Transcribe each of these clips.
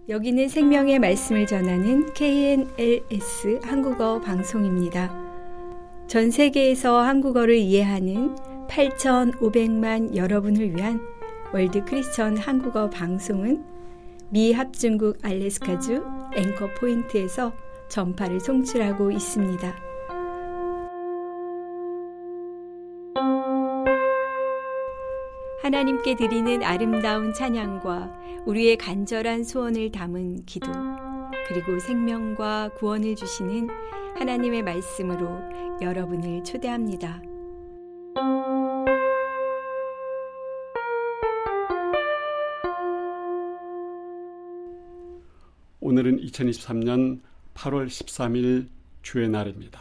여기는 생명의 말씀을 전하는 KNLS 한국어 방송입니다. 전 세계에서 한국어를 이해하는 8,500만 여러분을 위한 월드 크리스천 한국어 방송은 미 합중국 알래스카주 앵커 포인트에서 전파를 송출하고 있습니다. 하나님께 드리는 아름다운 찬양과 우리의 간절한 소원을 담은 기도, 그리고 생명과 구원을 주시는 하나님의 말씀으로 여러분을 초대합니다. 오늘은 2023년 8월 13일 주의 날입니다.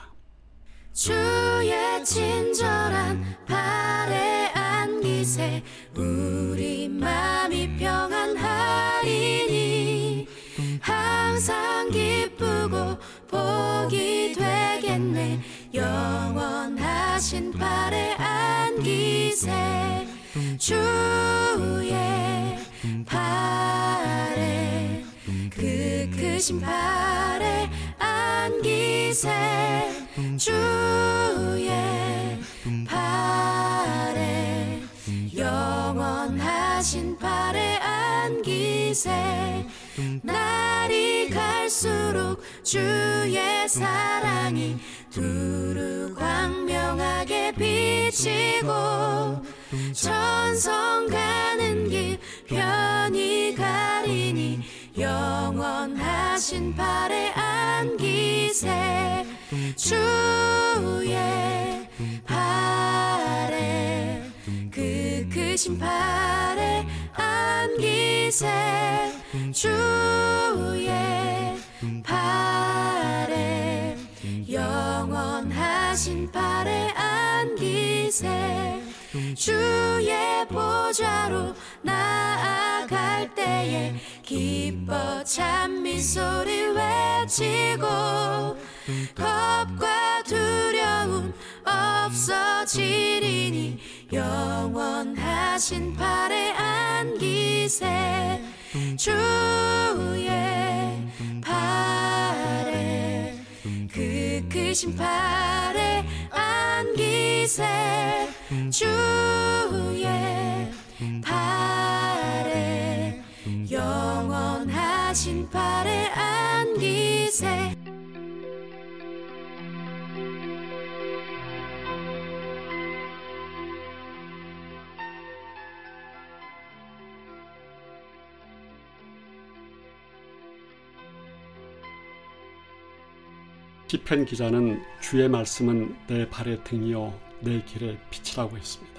주의 친절한 발에 안기세 우리 맘이 평안하리니 항상 기쁘고 복이 되겠네. 영원하신 발에 안기세 주의 발에 그 크신 발에 안기세 주의 발에 영원하신 발에 안기세. 날이 갈수록 주의 사랑이 두루 광명하게 비치고 천성 가는 길 편히 가리니 영원하신 발에 안기세 주의 발에 그 크신 발에 안기세 주의 발에 영원하신 발에 안기세. 주의 보좌로 나아갈 때에 기뻐 찬미 소리 외치고 겁과 두려움 없어지리니 영원하신 발에 안기세 주의 발에 그 크신 발에 안기세 주의 발에 영원하신 발에 안기세. 시편 기자는 주의 말씀은 내 발의 등이요 내 길의 빛이라고 했습니다.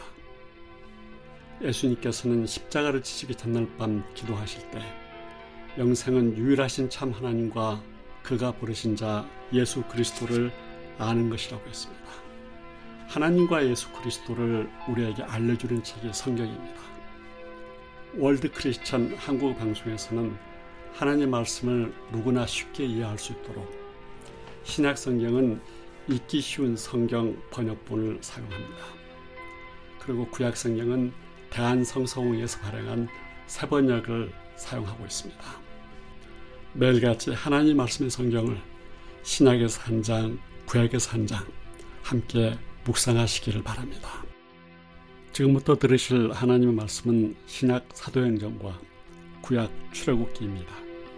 예수님께서는 십자가를 지시기 전날 밤 기도하실 때 영생은 유일하신 참 하나님과 그가 부르신 자 예수 그리스도를 아는 것이라고 했습니다. 하나님과 예수 그리스도를 우리에게 알려주는 책이 성경입니다. 월드 크리스천 한국 방송에서는 하나님의 말씀을 누구나 쉽게 이해할 수 있도록 신약 성경은 읽기 쉬운 성경 번역본을 사용합니다. 그리고 구약 성경은 대한성서공회에서 발행한 새 번역을 사용하고 있습니다. 매일같이 하나님 말씀의 성경을 신약에서 한 장, 구약에서 한 장 함께 묵상하시기를 바랍니다. 지금부터 들으실 하나님의 말씀은 신약 사도행전과 구약 출애굽기입니다.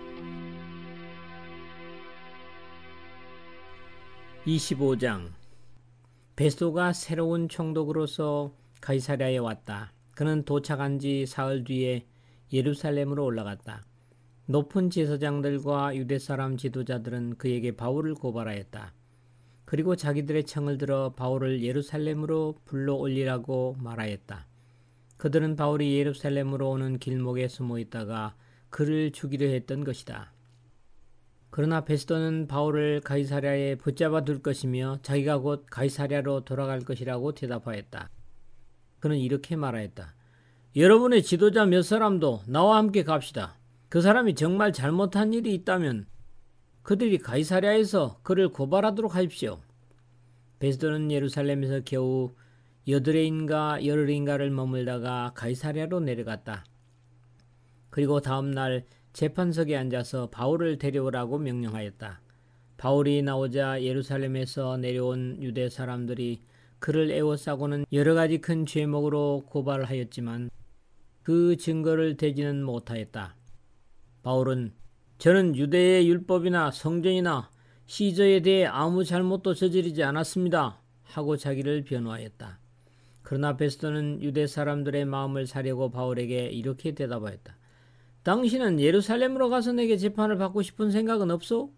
25장. 베스도가 새로운 총독으로서 가이사랴에 왔다. 그는 도착한 지 사흘 뒤에 예루살렘으로 올라갔다. 높은 제사장들과 유대사람 지도자들은 그에게 바울을 고발하였다. 그리고 자기들의 청을 들어 바울을 예루살렘으로 불러올리라고 말하였다. 그들은 바울이 예루살렘으로 오는 길목에 숨어 있다가 그를 죽이려 했던 것이다. 그러나 베스도는 바울을 가이사랴에 붙잡아 둘 것이며 자기가 곧 가이사랴로 돌아갈 것이라고 대답하였다. 그는 이렇게 말하였다. 여러분의 지도자 몇 사람도 나와 함께 갑시다. 그 사람이 정말 잘못한 일이 있다면 그들이 가이사랴에서 그를 고발하도록 하십시오. 베스도는 예루살렘에서 겨우 8일인가 열흘인가를 머물다가 가이사랴로 내려갔다. 그리고 다음 날 재판석에 앉아서 바울을 데려오라고 명령하였다. 바울이 나오자 예루살렘에서 내려온 유대 사람들이 그를 애워싸고는 여러 가지 큰 죄목으로 고발하였지만 그 증거를 대지는 못하였다. 바울은 저는 유대의 율법이나 성전이나 시저에 대해 아무 잘못도 저지르지 않았습니다 하고 자기를 변호하였다. 그러나 베스도는 유대 사람들의 마음을 사려고 바울에게 이렇게 대답하였다. 당신은 예루살렘으로 가서 내게 재판을 받고 싶은 생각은 없소?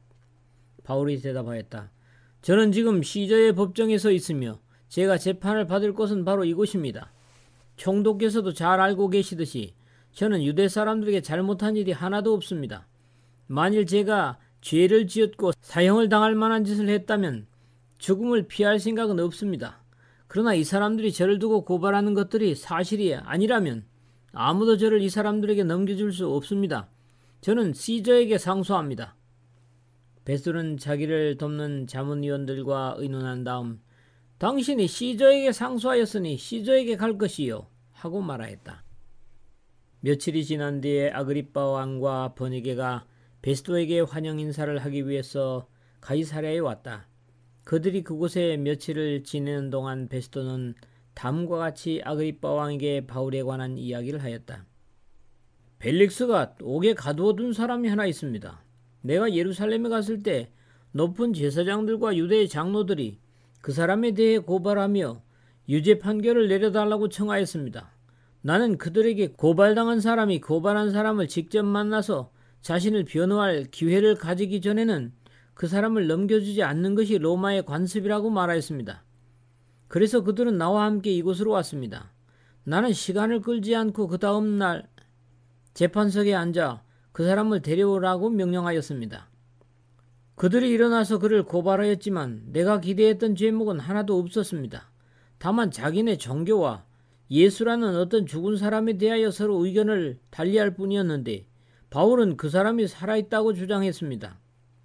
바울이 대답하였다. 저는 지금 시저의 법정에 서 있으며 제가 재판을 받을 곳은 바로 이곳입니다. 총독께서도 잘 알고 계시듯이 저는 유대 사람들에게 잘못한 일이 하나도 없습니다. 만일 제가 죄를 지었고 사형을 당할 만한 짓을 했다면 죽음을 피할 생각은 없습니다. 그러나 이 사람들이 저를 두고 고발하는 것들이 사실이 아니라면 아무도 저를 이 사람들에게 넘겨줄 수 없습니다. 저는 시저에게 상소합니다. 베스도는 자기를 돕는 자문위원들과 의논한 다음 당신이 시저에게 상소하였으니 시저에게 갈 것이요 하고 말하였다. 며칠이 지난 뒤에 아그리빠 왕과 버니게가 베스도에게 환영 인사를 하기 위해서 가이사랴에 왔다. 그들이 그곳에 며칠을 지내는 동안 베스도는 다음과 같이 아그리빠 왕에게 바울에 관한 이야기를 하였다. 벨릭스가 옥에 가두어둔 사람이 하나 있습니다. 내가 예루살렘에 갔을 때 높은 제사장들과 유대의 장로들이 그 사람에 대해 고발하며 유죄 판결을 내려달라고 청하였습니다. 나는 그들에게 고발당한 사람이 고발한 사람을 직접 만나서 자신을 변호할 기회를 가지기 전에는 그 사람을 넘겨주지 않는 것이 로마의 관습이라고 말하였습니다. 그래서 그들은 나와 함께 이곳으로 왔습니다. 나는 시간을 끌지 않고 그 다음 날 재판석에 앉아 그 사람을 데려오라고 명령하였습니다. 그들이 일어나서 그를 고발하였지만 내가 기대했던 죄목은 하나도 없었습니다. 다만 자기네 종교와 예수라는 어떤 죽은 사람에 대하여 서로 의견을 달리할 뿐이었는데 바울은 그 사람이 살아있다고 주장했습니다.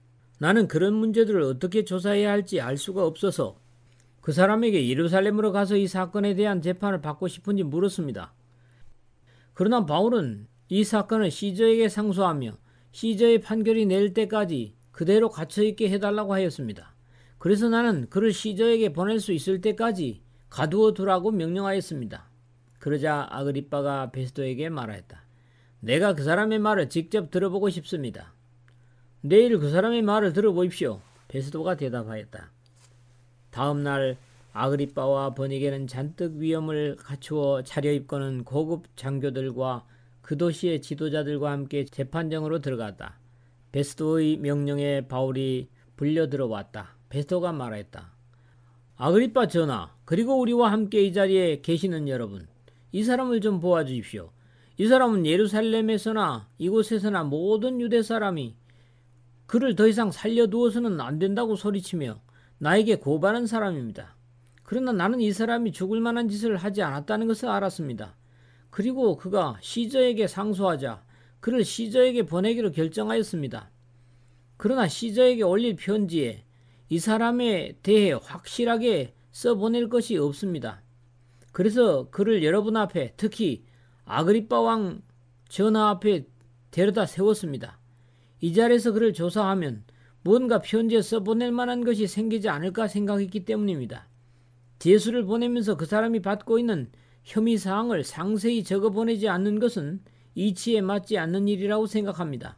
나는 그런 문제들을 어떻게 조사해야 할지 알 수가 없어서 그 사람에게 예루살렘으로 가서 이 사건에 대한 재판을 받고 싶은지 물었습니다. 그러나 바울은 이 사건을 시저에게 상소하며 시저의 판결이 내릴 때까지 그대로 갇혀있게 해달라고 하였습니다. 그래서 나는 그를 시저에게 보낼 수 있을 때까지 가두어 두라고 명령하였습니다. 그러자 아그리빠가 베스도에게 말하였다. 내가 그 사람의 말을 직접 들어보고 싶습니다. 내일 그 사람의 말을 들어보십시오. 베스도가 대답하였다. 다음 날 아그리빠와 버니게는 잔뜩 위엄을 갖추어 차려입고는 고급 장교들과 그 도시의 지도자들과 함께 재판정으로 들어갔다. 베스도의 명령에 바울이 불려 들어왔다. 베스도가 말했다. 아그리빠 전하, 그리고 우리와 함께 이 자리에 계시는 여러분, 이 사람을 좀 보아주십시오. 이 사람은 예루살렘에서나 이곳에서나 모든 유대 사람이 그를 더 이상 살려두어서는 안 된다고 소리치며 나에게 고발한 사람입니다. 그러나 나는 이 사람이 죽을 만한 짓을 하지 않았다는 것을 알았습니다. 그리고 그가 시저에게 상소하자 그를 시저에게 보내기로 결정하였습니다. 그러나 시저에게 올릴 편지에 이 사람에 대해 확실하게 써보낼 것이 없습니다. 그래서 그를 여러분 앞에, 특히 아그리빠 왕 전하 앞에 데려다 세웠습니다. 이 자리에서 그를 조사하면 뭔가 편지에 써보낼 만한 것이 생기지 않을까 생각했기 때문입니다. 제수를 보내면서 그 사람이 받고 있는 혐의사항을 상세히 적어보내지 않는 것은 이치에 맞지 않는 일이라고 생각합니다.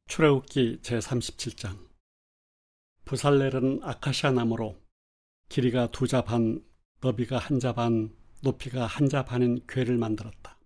출애굽기 제37장. 부살렐은 아카시아 나무로 길이가 2자 반, 너비가 1자 반, 높이가 1자 반인 궤를 만들었다.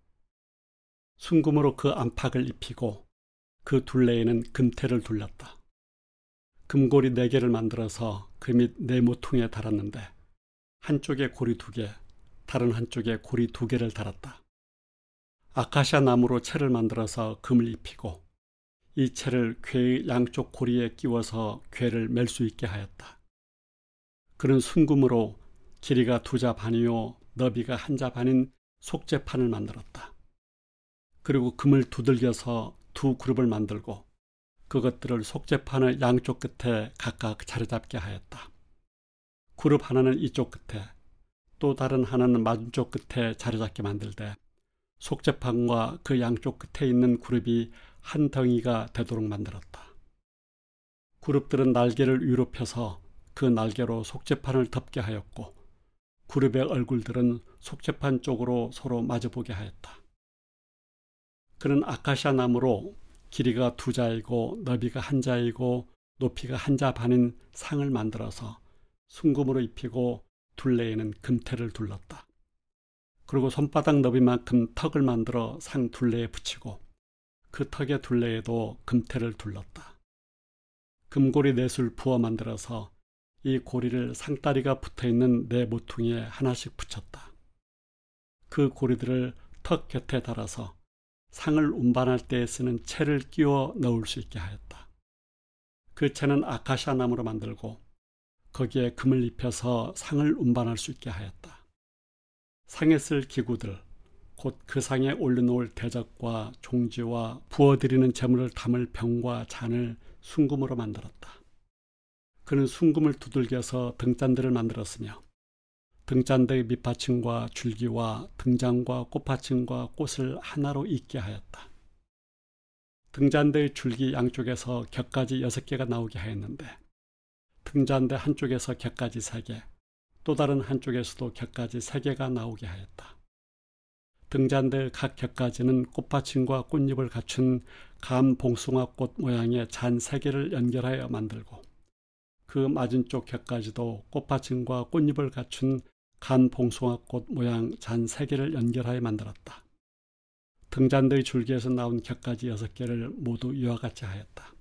순금으로 그 안팎을 입히고 그 둘레에는 금테를 둘렀다. 금고리 4개를 만들어서 그 밑 네모퉁이에 달았는데 한쪽에 고리 2개, 다른 한쪽에 고리 2개를 달았다. 아카시아 나무로 채를 만들어서 금을 입히고 이 채를 궤의 양쪽 고리에 끼워서 궤를 맬 수 있게 하였다. 그는 순금으로 길이가 2자 반이요 너비가 1자 반인 속죄판을 만들었다. 그리고 금을 두들겨서 2 그룹을 만들고 그것들을 속죄판의 양쪽 끝에 각각 자리잡게 하였다. 그룹 하나는 이쪽 끝에, 또 다른 하나는 맞은쪽 끝에 자리잡게 만들되 속죄판과 그 양쪽 끝에 있는 그룹이 한 덩이가 되도록 만들었다. 그룹들은 날개를 위로 펴서 그 날개로 속죄판을 덮게 하였고 그룹의 얼굴들은 속죄판 쪽으로 서로 마주보게 하였다. 그는 아카시아 나무로 길이가 2자이고 너비가 1자이고 높이가 1자 반인 상을 만들어서 순금으로 입히고 둘레에는 금테를 둘렀다. 그리고 손바닥 너비만큼 턱을 만들어 상 둘레에 붙이고 그 턱의 둘레에도 금테를 둘렀다. 금고리 4술 부어 만들어서 이 고리를 상다리가 붙어있는 4 모퉁이에 하나씩 붙였다. 그 고리들을 턱 곁에 달아서 상을 운반할 때 쓰는 채를 끼워 넣을 수 있게 하였다. 그 채는 아카시아 나무로 만들고 거기에 금을 입혀서 상을 운반할 수 있게 하였다. 상에 쓸 기구들, 곧 그 상에 올려놓을 대접과 종지와 부어드리는 제물을 담을 병과 잔을 순금으로 만들었다. 그는 순금을 두들겨서 등잔들을 만들었으며 등잔대의 밑받침과 줄기와 등잔과 꽃받침과 꽃을 하나로 잇게 하였다. 등잔대의 줄기 양쪽에서 곁가지 6개가 나오게 하였는데 등잔대 한쪽에서 곁가지 3개, 또 다른 한쪽에서도 곁가지 3개가 나오게 하였다. 등잔대의 각 곁가지는 꽃받침과 꽃잎을 갖춘 감봉숭아꽃 모양의 잔 3개를 연결하여 만들고 그 맞은쪽 곁가지도 꽃받침과 꽃잎을 갖춘 감봉숭아꽃 모양 잔 3개를 연결하여 만들었다. 등잔대의 줄기에서 나온 곁가지 6개를 모두 이와 같이 하였다.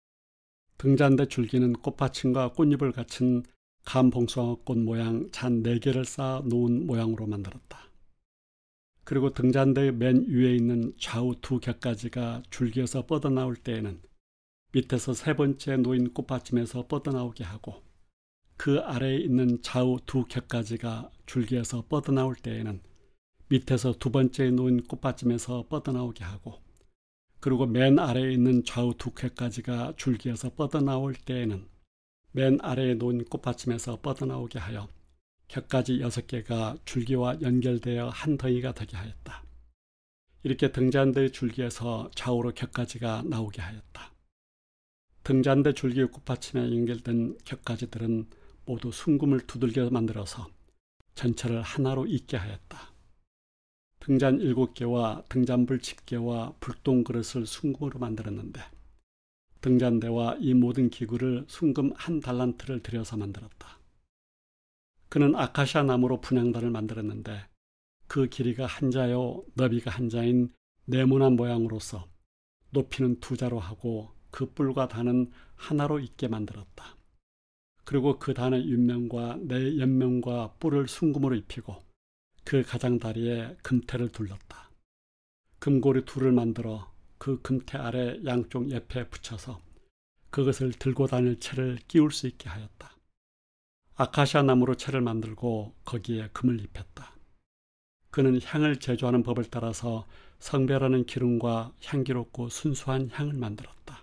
등잔대 줄기는 꽃받침과 꽃잎을 갖춘 감봉숭아꽃 모양 잔 4개를 쌓아 놓은 모양으로 만들었다. 그리고 등잔대의 맨 위에 있는 좌우 2 곁가지가 줄기에서 뻗어나올 때에는 밑에서 3번째 놓인 꽃받침에서 뻗어나오게 하고 그 아래에 있는 좌우 2 곁가지가 줄기에서 뻗어나올 때에는 밑에서 2번째 놓인 꽃받침에서 뻗어나오게 하고 그리고 맨 아래에 있는 좌우 2 곁가지가 줄기에서 뻗어나올 때에는 맨 아래에 놓인 꽃받침에서 뻗어나오게 하여 곁가지 6개가 줄기와 연결되어 한 덩이가 되게 하였다. 이렇게 등잔대의 줄기에서 좌우로 곁가지가 나오게 하였다. 등잔대 줄기의 꽃받침에 연결된 곁가지들은 모두 순금을 두들겨 만들어서 전체를 하나로 잇게 하였다. 등잔 7개와 등잔불 10개와 불똥 그릇을 순금으로 만들었는데 등잔대와 이 모든 기구를 순금 1 달란트를 들여서 만들었다. 그는 아카시아 나무로 분향단을 만들었는데 그 길이가 1자요 너비가 1자인 네모난 모양으로서 높이는 2자로 하고 그 뿔과 단은 하나로 있게 만들었다. 그리고 그 단의 윗면과 네 옆면과 뿔을 순금으로 입히고 그 가장다리에 금테를 둘렀다. 금고리 2를 만들어 그 금테 아래 양쪽 옆에 붙여서 그것을 들고 다닐 채를 끼울 수 있게 하였다. 아카시아 나무로 채를 만들고 거기에 금을 입혔다. 그는 향을 제조하는 법을 따라서 성별하는 기름과 향기롭고 순수한 향을 만들었다.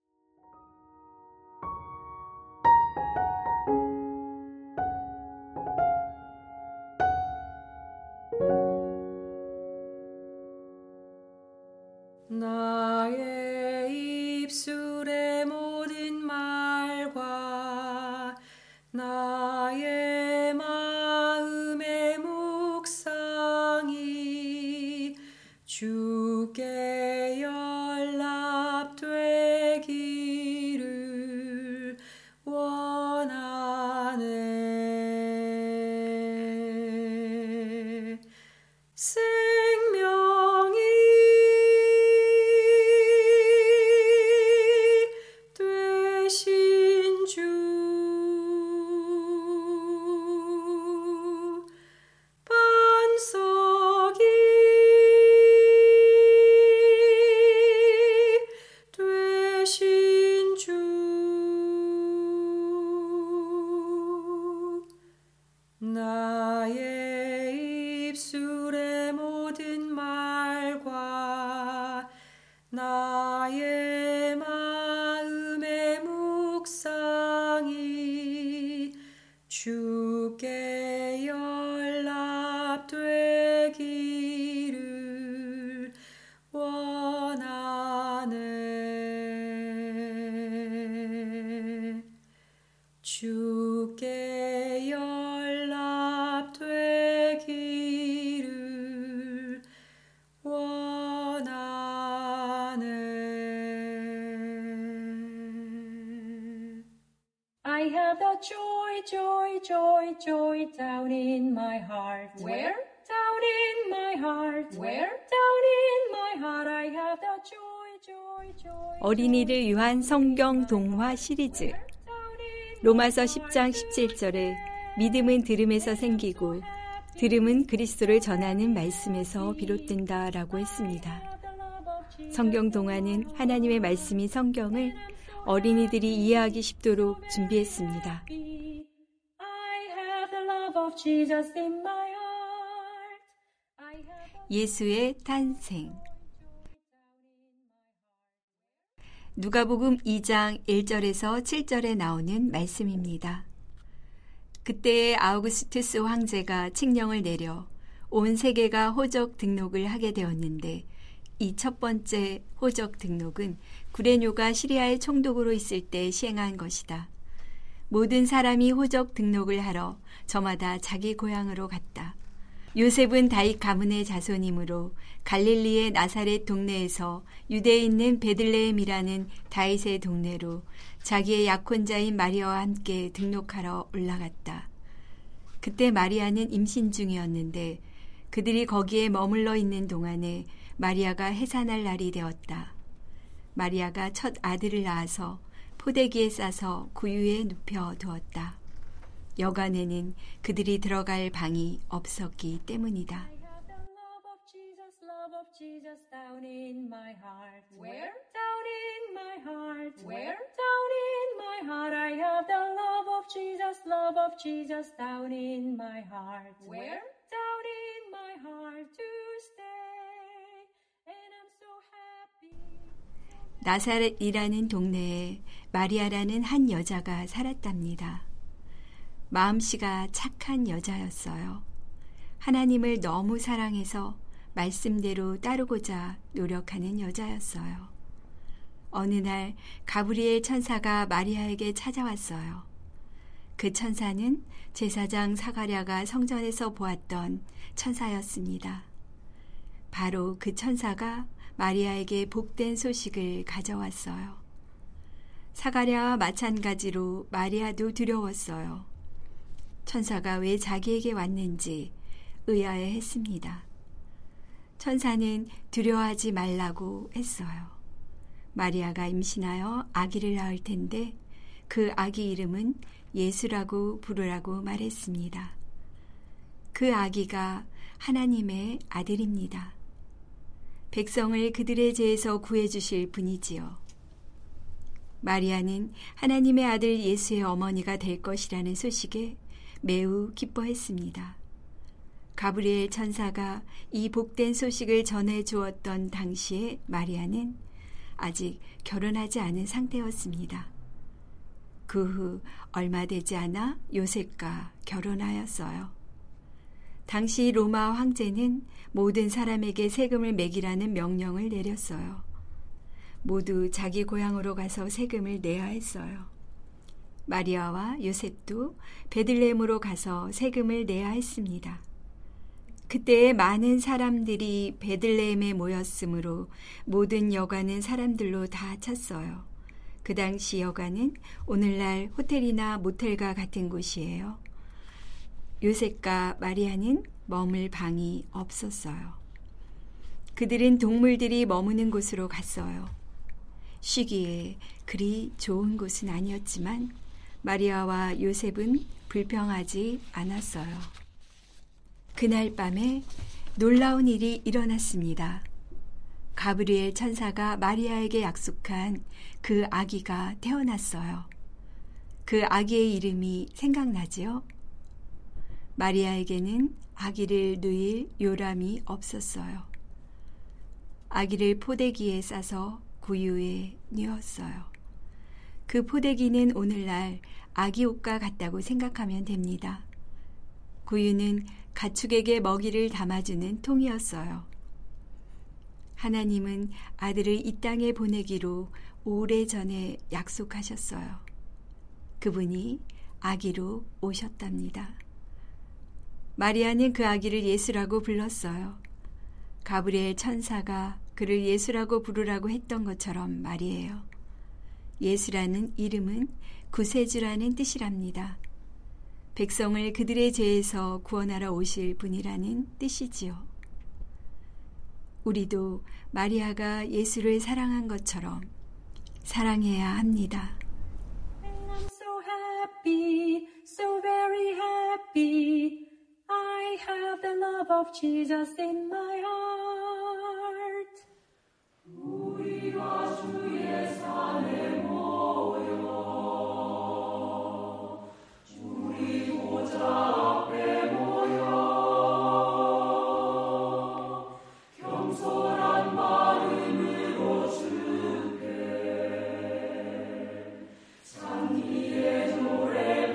나의 입술의 모든 말과 나의 마음의 묵상이 주께 연락되기 have the joy, joy, joy, joy down in my heart. Where? Down in my heart. Where? Down in my heart I have the joy, joy, joy. 어린이를 위한 성경 동화 시리즈. 로마서 10장 17절에 믿음은 들음에서 생기고 들음은 그리스도를 전하는 말씀에서 비롯된다라고 했습니다. 성경 동화는 하나님의 말씀인 성경을 어린이들이 이해하기 쉽도록 준비했습니다. 예수의 탄생. 누가복음 2장 1절에서 7절에 나오는 말씀입니다. 그때에 아우구스투스 황제가 칙령을 내려 온 세계가 호적 등록을 하게 되었는데 이 첫 번째 호적 등록은 구레뇨가 시리아의 총독으로 있을 때 시행한 것이다. 모든 사람이 호적 등록을 하러 저마다 자기 고향으로 갔다. 요셉은 다윗 가문의 자손이므로 갈릴리의 나사렛 동네에서 유대에 있는 베들레헴이라는 다윗의 동네로 자기의 약혼자인 마리아와 함께 등록하러 올라갔다. 그때 마리아는 임신 중이었는데 그들이 거기에 머물러 있는 동안에 마리아가 해산할 날이 되었다. 마리아가 첫 아들을 낳아서 포대기에 싸서 구유에 눕혀 두었다. 여간에는 그들이 들어갈 방이 없었기 때문이다. Jesus down in my heart. Where? Down in my heart. Where? Down in my heart I have the love of Jesus down in my heart. Where? Down in my heart to stay. And I'm so happy. 나사렛이라는 동네에 마리아라는 한 여자가 살았답니다. 마음씨가 착한 여자였어요. 하나님을 너무 사랑해서 말씀대로 따르고자 노력하는 여자였어요. 어느 날 가브리엘 천사가 마리아에게 찾아왔어요. 그 천사는 제사장 사가랴가 성전에서 보았던 천사였습니다. 바로 그 천사가 마리아에게 복된 소식을 가져왔어요. 사가랴와 마찬가지로 마리아도 두려웠어요. 천사가 왜 자기에게 왔는지 의아해했습니다. 천사는 두려워하지 말라고 했어요. 마리아가 임신하여 아기를 낳을 텐데 그 아기 이름은 예수라고 부르라고 말했습니다. 그 아기가 하나님의 아들입니다. 백성을 그들의 죄에서 구해주실 분이지요. 마리아는 하나님의 아들 예수의 어머니가 될 것이라는 소식에 매우 기뻐했습니다. 가브리엘 천사가 이 복된 소식을 전해 주었던 당시에 마리아는 아직 결혼하지 않은 상태였습니다. 그 후 얼마 되지 않아 요셉과 결혼하였어요. 당시 로마 황제는 모든 사람에게 세금을 매기라는 명령을 내렸어요. 모두 자기 고향으로 가서 세금을 내야 했어요. 마리아와 요셉도 베들레헴으로 가서 세금을 내야 했습니다. 그때에 많은 사람들이 베들레헴에 모였으므로 모든 여관은 사람들로 다 찼어요. 그 당시 여관은 오늘날 호텔이나 모텔과 같은 곳이에요. 요셉과 마리아는 머물 방이 없었어요. 그들은 동물들이 머무는 곳으로 갔어요. 쉬기에 그리 좋은 곳은 아니었지만 마리아와 요셉은 불평하지 않았어요. 그날 밤에 놀라운 일이 일어났습니다. 가브리엘 천사가 마리아에게 약속한 그 아기가 태어났어요. 그 아기의 이름이 생각나지요? 마리아에게는 아기를 누일 요람이 없었어요. 아기를 포대기에 싸서 구유에 뉘었어요. 그 포대기는 오늘날 아기 옷과 같다고 생각하면 됩니다. 구유는 가축에게 먹이를 담아주는 통이었어요. 하나님은 아들을 이 땅에 보내기로 오래전에 약속하셨어요. 그분이 아기로 오셨답니다. 마리아는 그 아기를 예수라고 불렀어요. 가브리엘 천사가 그를 예수라고 부르라고 했던 것처럼 말이에요. 예수라는 이름은 구세주라는 뜻이랍니다. 백성을 그들의 죄에서 구원하러 오실 분이라는 뜻이지요. 우리도 마리아가 예수를 사랑한 것처럼 사랑해야 합니다. I'm so happy, so very happy. I have the love of Jesus in my heart. 우리가 주의 산에 모여 주리 보좌 앞에 모여 겸손한 마음으로 주께 찬미의 노래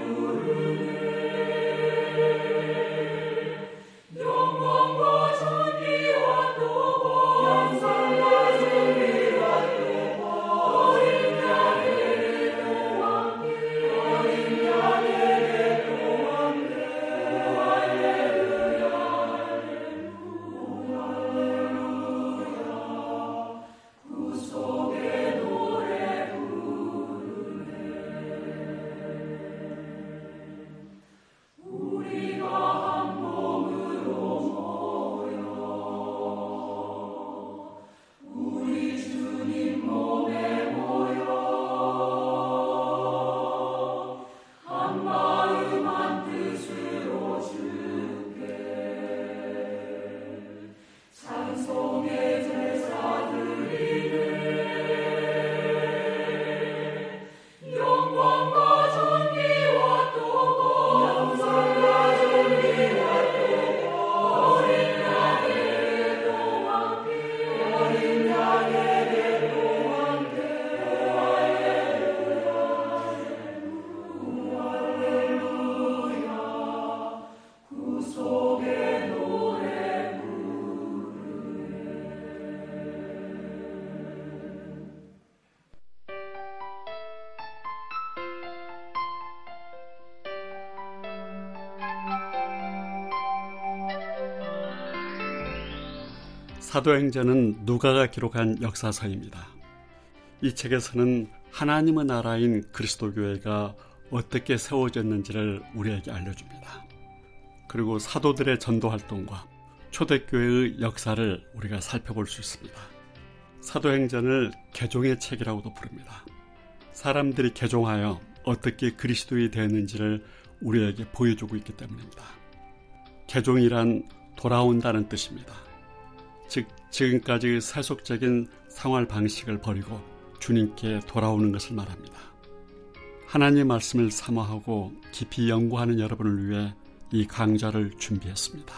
부르네. 영광과 존귀와 또 영광과 존귀와 또 어린 양에게 또 왕께 어린 양에게 또 왕께 할렐루야 할렐루야 구속의 노래 부르네. 우리가 한 몸으로 모여 우리 주님 몸에 모여 한 마음 한 뜻으로 주께 찬송의 제사 드리네. 영광과 존귀와 또 영광과 존귀와 또 어린 양에게 또 왕께 어린 양에게 또 왕께 할렐루야 할렐루야 구속의 노래 사도행전은 누가가 기록한 역사서입니다. 이 책에서는 하나님의 나라인 그리스도교회가 어떻게 세워졌는지를 우리에게 알려줍니다. 그리고 사도들의 전도활동과 초대교회의 역사를 우리가 살펴볼 수 있습니다. 사도행전을 개종의 책이라고도 부릅니다. 사람들이 개종하여 어떻게 그리스도인이 되었는지를 우리에게 보여주고 있기 때문입니다. 개종이란 돌아온다는 뜻입니다. 즉 지금까지의 세속적인 생활 방식을 버리고 주님께 돌아오는 것을 말합니다. 하나님의 말씀을 사모하고 깊이 연구하는 여러분을 위해 이 강좌를 준비했습니다.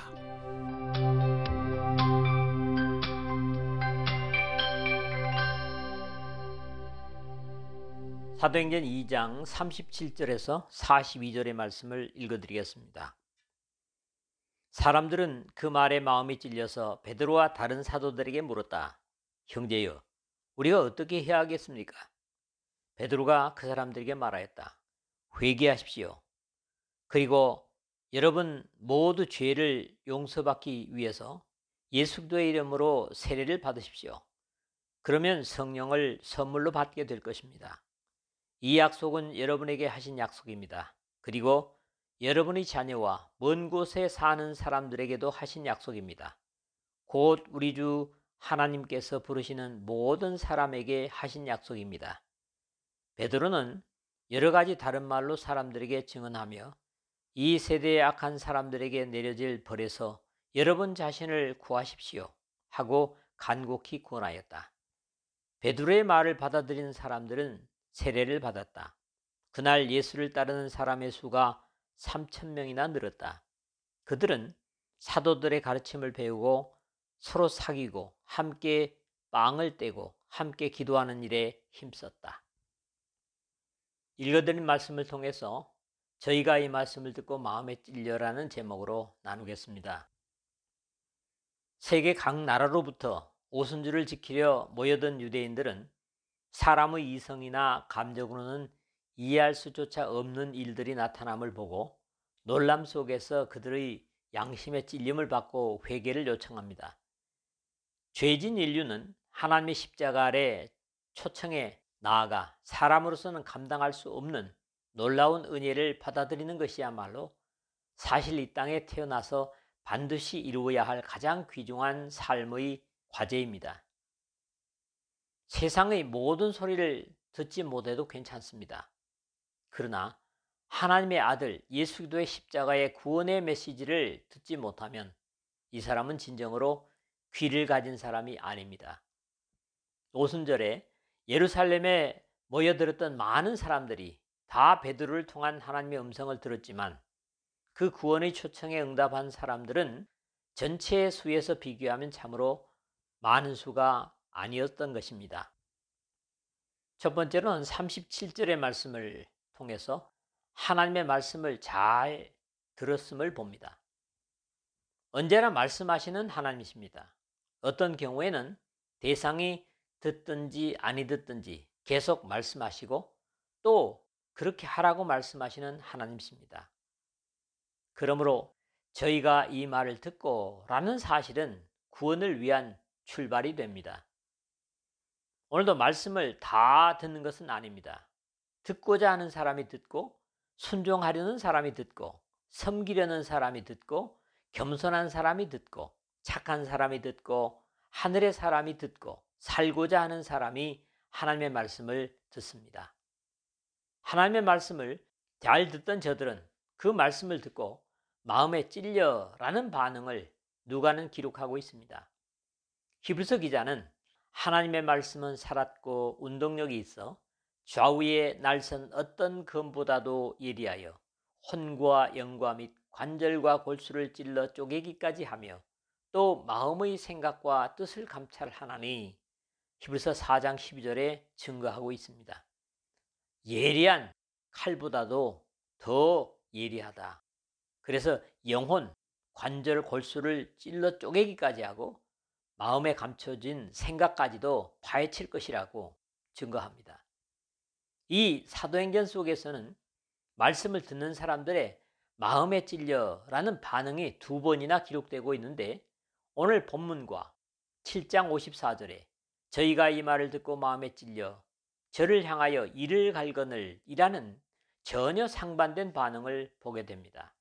사도행전 2장 37절에서 42절의 말씀을 읽어드리겠습니다. 사람들은 그 말에 마음이 찔려서 베드로와 다른 사도들에게 물었다. 형제여, 우리가 어떻게 해야 하겠습니까? 베드로가 그 사람들에게 말하였다. 회개하십시오. 그리고 여러분 모두 죄를 용서받기 위해서 예수 그리스도의 이름으로 세례를 받으십시오. 그러면 성령을 선물로 받게 될 것입니다. 이 약속은 여러분에게 하신 약속입니다. 그리고 여러분의 자녀와 먼 곳에 사는 사람들에게도 하신 약속입니다. 곧 우리 주 하나님께서 부르시는 모든 사람에게 하신 약속입니다. 베드로는 여러 가지 다른 말로 사람들에게 증언하며 이 세대의 악한 사람들에게 내려질 벌에서 여러분 자신을 구하십시오 하고 간곡히 권하였다. 베드로의 말을 받아들인 사람들은 세례를 받았다. 그날 예수를 따르는 사람의 수가 3,000명이나 늘었다. 그들은 사도들의 가르침을 배우고 서로 사귀고 함께 빵을 떼고 함께 기도하는 일에 힘썼다. 읽어드린 말씀을 통해서 저희가 이 말씀을 듣고 마음에 찔려라는 제목으로 나누겠습니다. 세계 각 나라로부터 오순절을 지키려 모여든 유대인들은 사람의 이성이나 감정으로는 이해할 수조차 없는 일들이 나타남을 보고 놀람 속에서 그들의 양심의 찔림을 받고 회개를 요청합니다. 죄진 인류는 하나님의 십자가 아래 초청에 나아가 사람으로서는 감당할 수 없는 놀라운 은혜를 받아들이는 것이야말로 사실 이 땅에 태어나서 반드시 이루어야 할 가장 귀중한 삶의 과제입니다. 세상의 모든 소리를 듣지 못해도 괜찮습니다. 그러나 하나님의 아들 예수 그리스도의 십자가의 구원의 메시지를 듣지 못하면 이 사람은 진정으로 귀를 가진 사람이 아닙니다. 오순절에 예루살렘에 모여들었던 많은 사람들이 다 베드로를 통한 하나님의 음성을 들었지만 그 구원의 초청에 응답한 사람들은 전체의 수에서 비교하면 참으로 많은 수가 아니었던 것입니다. 첫 번째로는 37절의 말씀을 통해서 하나님의 말씀을 잘 들었음을 봅니다. 언제나 말씀하시는 하나님이십니다. 어떤 경우에는 대상이 듣든지 아니 듣든지 계속 말씀하시고 또 그렇게 하라고 말씀하시는 하나님이십니다. 그러므로 저희가 이 말을 듣고 라는 사실은 구원을 위한 출발이 됩니다. 오늘도 말씀을 다 듣는 것은 아닙니다. 듣고자 하는 사람이 듣고 순종하려는 사람이 듣고 섬기려는 사람이 듣고 겸손한 사람이 듣고 착한 사람이 듣고 하늘의 사람이 듣고 살고자 하는 사람이 하나님의 말씀을 듣습니다. 하나님의 말씀을 잘 듣던 저들은 그 말씀을 듣고 마음에 찔려라는 반응을 누가는 기록하고 있습니다. 히브리서 기자는 하나님의 말씀은 살았고 운동력이 있어 좌우에 날선 어떤 검보다도 예리하여 혼과 영과 및 관절과 골수를 찔러 쪼개기까지 하며 또 마음의 생각과 뜻을 감찰하나니 히브리서 4장 12절에 증거하고 있습니다. 예리한 칼보다도 더 예리하다. 그래서 영혼, 관절, 골수를 찔러 쪼개기까지 하고 마음에 감춰진 생각까지도 파헤칠 것이라고 증거합니다. 이 사도행전 속에서는 말씀을 듣는 사람들의 마음에 찔려라는 반응이 2번이나 기록되고 있는데 오늘 본문과 7장 54절에 저희가 이 말을 듣고 마음에 찔려 저를 향하여 이를 갈거늘 이라는 전혀 상반된 반응을 보게 됩니다.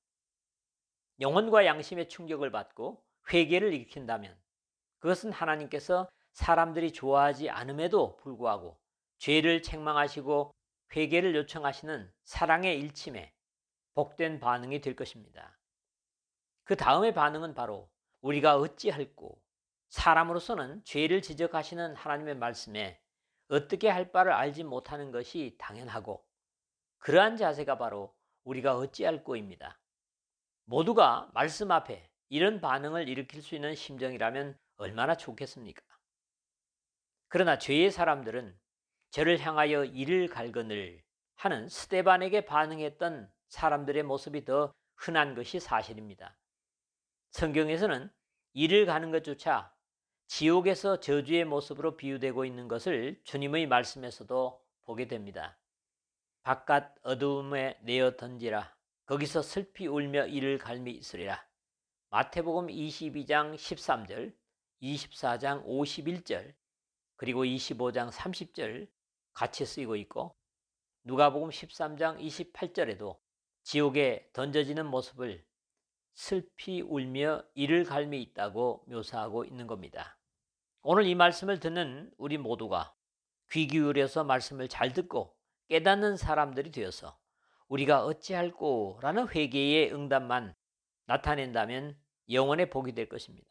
영혼과 양심의 충격을 받고 회개를 일으킨다면 그것은 하나님께서 사람들이 좋아하지 않음에도 불구하고 죄를 책망하시고 회개를 요청하시는 사랑의 일침에 복된 반응이 될 것입니다. 그 다음의 반응은 바로 우리가 어찌할꼬 사람으로서는 죄를 지적하시는 하나님의 말씀에 어떻게 할 바를 알지 못하는 것이 당연하고 그러한 자세가 바로 우리가 어찌할꼬입니다. 모두가 말씀 앞에 이런 반응을 일으킬 수 있는 심정이라면 얼마나 좋겠습니까? 그러나 죄의 사람들은 저를 향하여 이를 갈거늘 하는 스데반에게 반응했던 사람들의 모습이 더 흔한 것이 사실입니다. 성경에서는 이를 가는 것조차 지옥에서 저주의 모습으로 비유되고 있는 것을 주님의 말씀에서도 보게 됩니다. 바깥 어두움에 내어 던지라. 거기서 슬피 울며 이를 갈미 있으리라. 마태복음 22장 13절, 24장 51절, 그리고 25장 30절 같이 쓰이고 있고 누가복음 13장 28절에도 지옥에 던져지는 모습을 슬피 울며 이를 갈미 있다고 묘사하고 있는 겁니다. 오늘 이 말씀을 듣는 우리 모두가 귀 기울여서 말씀을 잘 듣고 깨닫는 사람들이 되어서 우리가 어찌할꼬 라는 회개의 응답만 나타낸다면 영원의 복이 될 것입니다.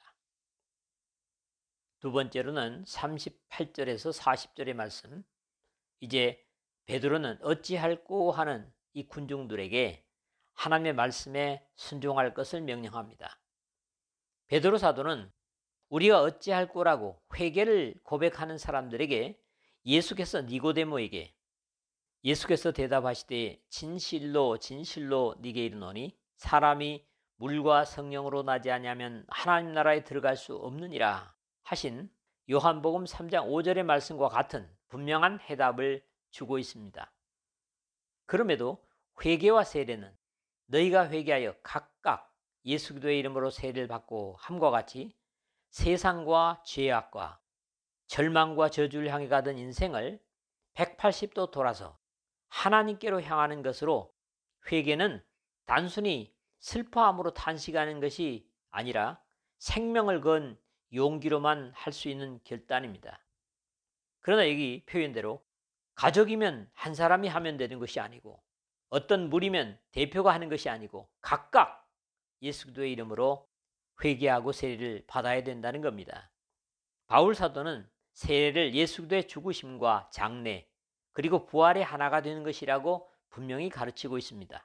두 번째로는 38절에서 40절의 말씀, 이제 베드로는 어찌할꼬 하는 이 군중들에게 하나님의 말씀에 순종할 것을 명령합니다. 베드로 사도는 우리가 어찌할꼬라고 회개를 고백하는 사람들에게 예수께서 니고데모에게 예수께서 대답하시되 진실로 진실로 네게 이르노니 사람이 물과 성령으로 나지 아니하면 하나님 나라에 들어갈 수 없느니라 하신 요한복음 3장 5절의 말씀과 같은 분명한 해답을 주고 있습니다. 그럼에도 회개와 세례는 너희가 회개하여 각각 예수 그리스도의 이름으로 세례를 받고 함과 같이 세상과 죄악과 절망과 저주를 향해 가던 인생을 180도 돌아서 하나님께로 향하는 것으로 회개는 단순히 슬퍼함으로 탄식하는 것이 아니라 생명을 건 용기로만 할 수 있는 결단입니다. 그러나 여기 표현대로 가족이면 한 사람이 하면 되는 것이 아니고 어떤 무리면 대표가 하는 것이 아니고 각각 예수 그리스도의 이름으로 회개하고 세례를 받아야 된다는 겁니다. 바울 사도는 세례를 예수 그리스도의 죽으심과 장래 그리고 부활의 하나가 되는 것이라고 분명히 가르치고 있습니다.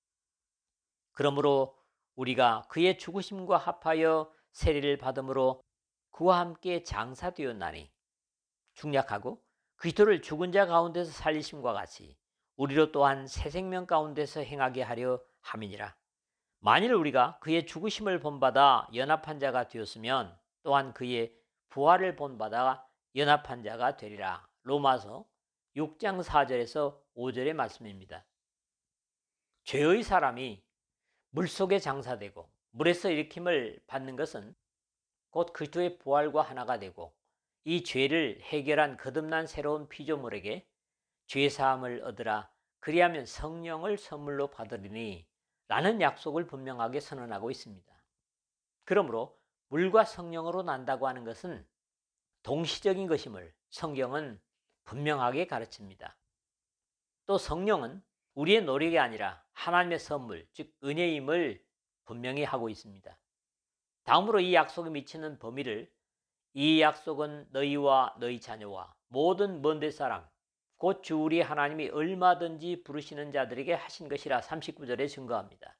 그러므로 우리가 그의 죽으심과 합하여 세례를 받음으로 그와 함께 장사되었나니 중약하고 그리스도를 죽은 자 가운데서 살리심과 같이 우리로 또한 새 생명 가운데서 행하게 하려 함이니라. 만일 우리가 그의 죽으심을 본받아 연합한 자가 되었으면 또한 그의 부활을 본받아 연합한 자가 되리라. 로마서 6장 4절에서 5절의 말씀입니다. 죄의 사람이 물속에 장사되고 물에서 일으킴을 받는 것은 곧 그리스도의 부활과 하나가 되고 이 죄를 해결한 거듭난 새로운 피조물에게 죄사함을 얻으라. 그리하면 성령을 선물로 받으리니 라는 약속을 분명하게 선언하고 있습니다. 그러므로 물과 성령으로 난다고 하는 것은 동시적인 것임을 성경은 분명하게 가르칩니다. 또 성령은 우리의 노력이 아니라 하나님의 선물, 즉 은혜임을 분명히 하고 있습니다. 다음으로 이 약속에 미치는 범위를 이 약속은 너희와 너희 자녀와 모든 먼데 사람 곧 주 우리 하나님이 얼마든지 부르시는 자들에게 하신 것이라 39절에 증거합니다.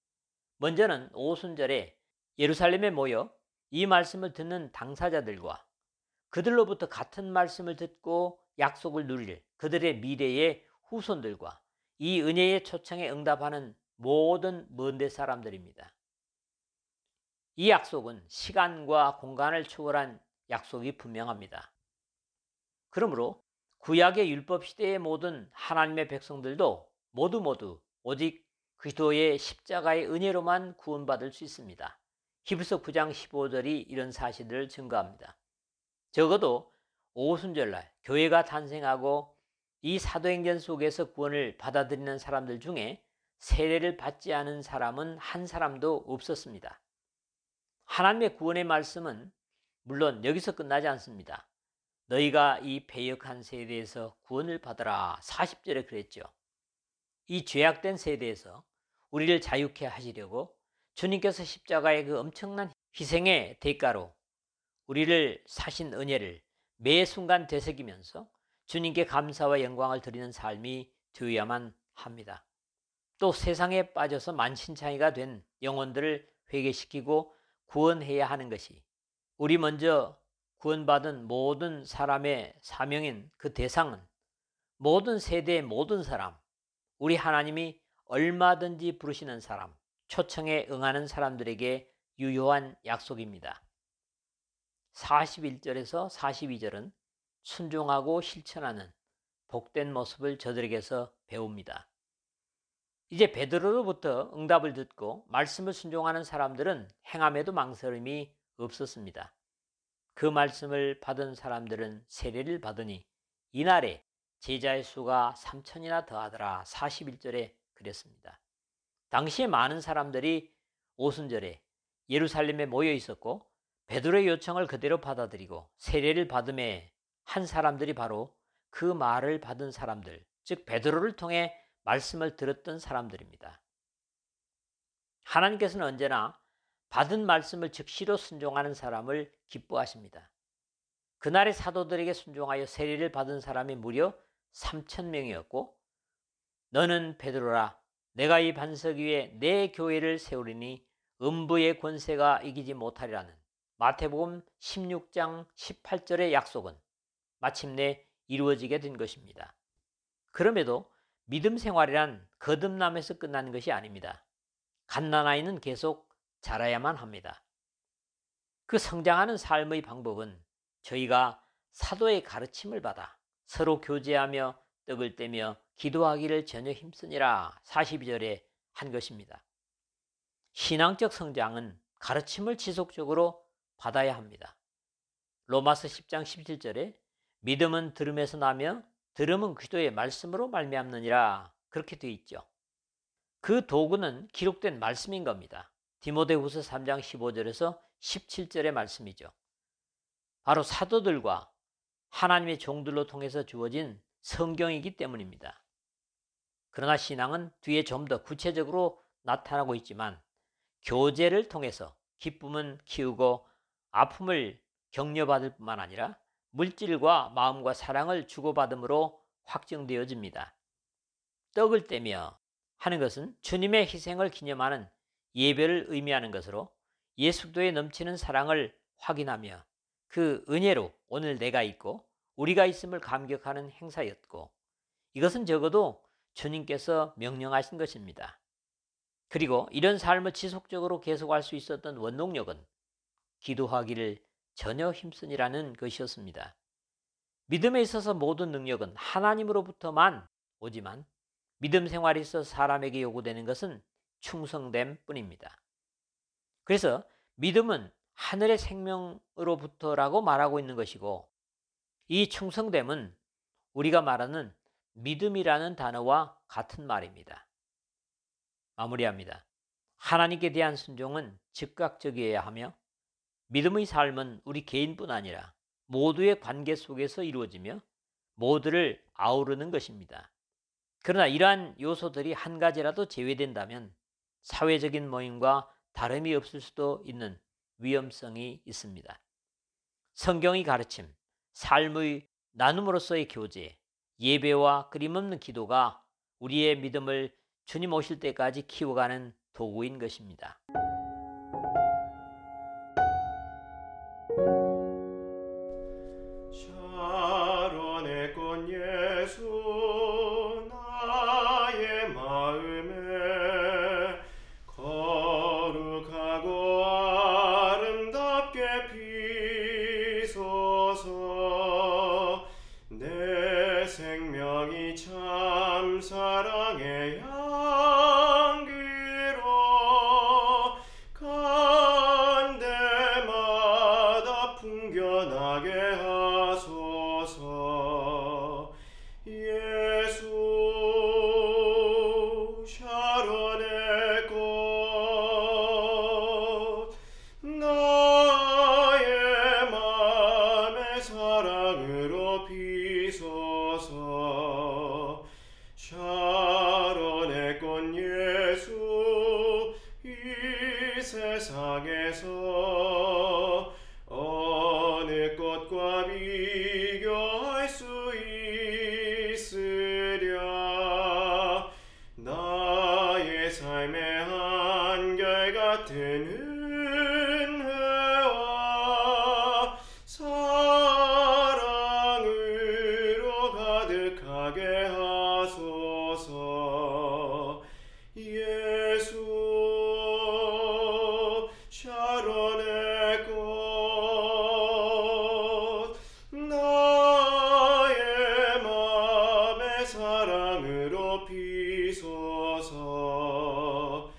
먼저는 오순절에 예루살렘에 모여 이 말씀을 듣는 당사자들과 그들로부터 같은 말씀을 듣고 약속을 누릴 그들의 미래의 후손들과 이 은혜의 초청에 응답하는 모든 먼데 사람들입니다. 이 약속은 시간과 공간을 초월한 약속이 분명합니다. 그러므로 구약의 율법 시대의 모든 하나님의 백성들도 모두 오직 그리스도의 십자가의 은혜로만 구원받을 수 있습니다. 히브리서 9장 15절이 이런 사실을 증거합니다. 적어도 오순절날 교회가 탄생하고 이 사도행전 속에서 구원을 받아들이는 사람들 중에 세례를 받지 않은 사람은 한 사람도 없었습니다. 하나님의 구원의 말씀은 물론 여기서 끝나지 않습니다. 너희가 이 패역한 세대에서 구원을 받아라 40절에 그랬죠. 이 죄악된 세대에서 우리를 자유케 하시려고 주님께서 십자가의 그 엄청난 희생의 대가로 우리를 사신 은혜를 매 순간 되새기면서 주님께 감사와 영광을 드리는 삶이 되어야만 합니다. 또 세상에 빠져서 만신창이가 된 영혼들을 회개시키고 구원해야 하는 것이 우리 먼저 구원받은 모든 사람의 사명인 그 대상은 모든 세대의 모든 사람, 우리 하나님이 얼마든지 부르시는 사람, 초청에 응하는 사람들에게 유효한 약속입니다. 41절에서 42절은 순종하고 실천하는 복된 모습을 저들에게서 배웁니다. 이제 베드로로부터 응답을 듣고 말씀을 순종하는 사람들은 행함에도 망설임이 없었습니다. 그 말씀을 받은 사람들은 세례를 받으니 이날에 제자의 수가 3,000이나 더하더라 41절에 그랬습니다. 당시에 많은 사람들이 오순절에 예루살렘에 모여 있었고 베드로의 요청을 그대로 받아들이고 세례를 받음에 한 사람들이 바로 그 말을 받은 사람들, 즉 베드로를 통해 말씀을 들었던 사람들입니다. 하나님께서는 언제나 받은 말씀을 즉시로 순종하는 사람을 기뻐하십니다. 그날의 사도들에게 순종하여 세례를 받은 사람이 무려 3,000명이었고 너는 베드로라 내가 이 반석 위에 내 교회를 세우리니 음부의 권세가 이기지 못하리라는 마태복음 16장 18절의 약속은 마침내 이루어지게 된 것입니다. 그럼에도 믿음 생활이란 거듭남에서 끝나는 것이 아닙니다. 갓난아이는 계속 자라야만 합니다. 그 성장하는 삶의 방법은 저희가 사도의 가르침을 받아 서로 교제하며 떡을 떼며 기도하기를 전혀 힘쓰니라 42절에 한 것입니다. 신앙적 성장은 가르침을 지속적으로 받아야 합니다. 로마서 10장 17절에 믿음은 들음에서 나며 들음은 기도의 말씀으로 말미암느니라 그렇게 되어 있죠. 그 도구는 기록된 말씀인 겁니다. 디모데후서 3장 15절에서 17절의 말씀이죠. 바로 사도들과 하나님의 종들로 통해서 주어진 성경이기 때문입니다. 그러나 신앙은 뒤에 좀 더 구체적으로 나타나고 있지만 교제를 통해서 기쁨은 키우고 아픔을 격려받을 뿐만 아니라 물질과 마음과 사랑을 주고받음으로 확정되어집니다. 떡을 떼며 하는 것은 주님의 희생을 기념하는 예배를 의미하는 것으로 예수도의 넘치는 사랑을 확인하며 그 은혜로 오늘 내가 있고 우리가 있음을 감격하는 행사였고, 이것은 적어도 주님께서 명령하신 것입니다. 그리고 이런 삶을 지속적으로 계속할 수 있었던 원동력은 기도하기를 전혀 힘쓰니라는 것이었습니다. 믿음에 있어서 모든 능력은 하나님으로부터만 오지만 믿음 생활에 있어 사람에게 요구되는 것은 충성됨 뿐입니다. 그래서 믿음은 하늘의 생명으로부터라고 말하고 있는 것이고, 이 충성됨은 우리가 말하는 믿음이라는 단어와 같은 말입니다. 마무리합니다. 하나님께 대한 순종은 즉각적이어야 하며 믿음의 삶은 우리 개인뿐 아니라 모두의 관계 속에서 이루어지며 모두를 아우르는 것입니다. 그러나 이러한 요소들이 한 가지라도 제외된다면 사회적인 모임과 다름이 없을 수도 있는 위험성이 있습니다. 성경의 가르침, 삶의 나눔으로서의 교제, 예배와 끊임없는 기도가 우리의 믿음을 주님 오실 때까지 키워가는 도구인 것입니다. 샤론의 꽃 예수 나의 마음에 거룩하고 아름답게 피소서. 내 생명이 참 사랑의 향기로 간 데마다 풍겨나게 하소서. 예수 샤론의 꽃 나의 맘의 사랑으로 피소서. 샤론의 꽃 예수 이 세상에서 어느 꽃과 비교할 수 있으랴. 나의 삶의 한결같은 은혜와 사랑으로 가득하게 하소서. 예수 샤론의 꽃 나의 맘의 사랑으로 피소서.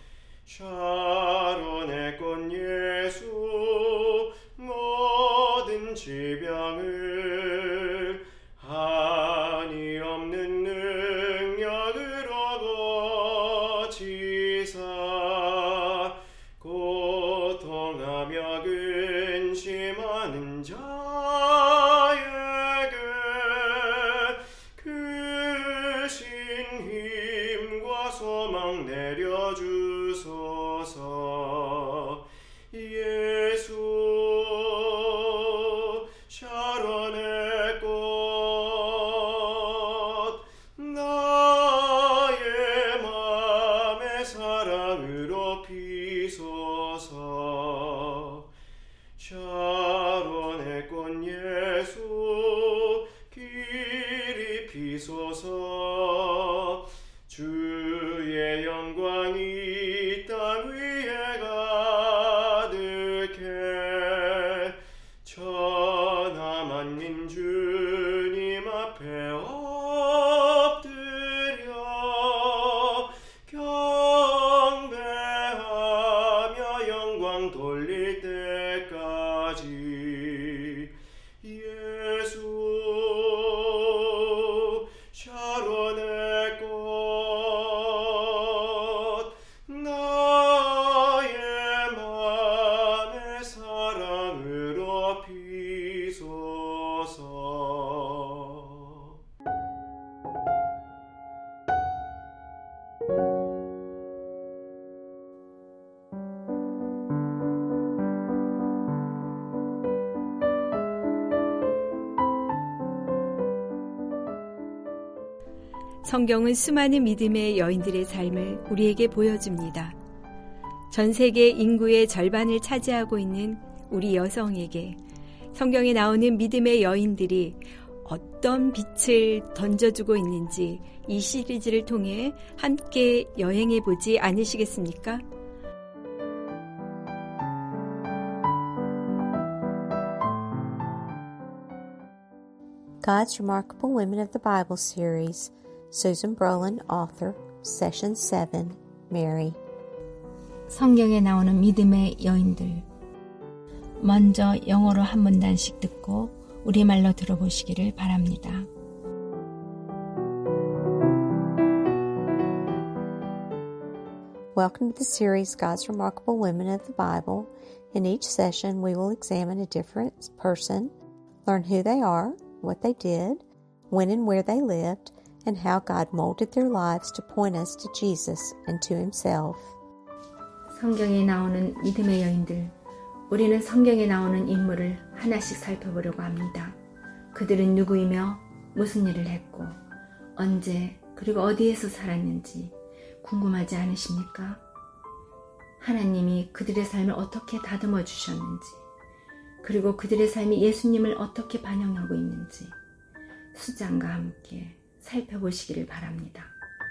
샤론의 꽃 예수 모든 질병을 한이 없는 능력으로 고치사 고통하며 근심하는 자에게 크신 힘과 소망 내려주소서. 예수 샤론의 꽃 나의 맘의 사랑으로 피소서. 샤론의 꽃 예수 길이 피소서. 주의 영광이 땅 위에 가득해 천하 만민 주님 앞에 엎드려 경배하며 영광 돌릴 때까지. 예수 성경은 수많은 믿음의 여인들의 삶을 우리에게 보여줍니다. 전 세계 인구의 절반을 차지하고 있는 우리 여성에게 성경에 나오는 믿음의 여인들이 어떤 빛을 던져주고 있는지 이 시리즈를 통해 함께 여행해 보지 않으시겠습니까? God's Remarkable Women of the Bible series, Susan Brolin, author, Session 7, Mary. 성경에 나오는 믿음의 여인들. 먼저 영어로 한 문단씩 듣고 우리말로 들어보시기를 바랍니다. Welcome to the series God's Remarkable Women of the Bible. In each session, we will examine a different person, learn who they are, what they did, when and where they lived, and how God molded their lives to point us to Jesus and to Himself. 성경에 나오는 믿음의 여인들. 우리는 성경에 나오는 인물을 하나씩 살펴보려고 합니다. 그들은 누구이며 무슨 일을 했고 언제 그리고 어디에서 살았는지 궁금하지 않으십니까? 하나님이 그들의 삶을 어떻게 다듬어 주셨는지 그리고 그들의 삶이 예수님을 어떻게 반영하고 있는지 수장과 함께 살펴보시기를 바랍니다.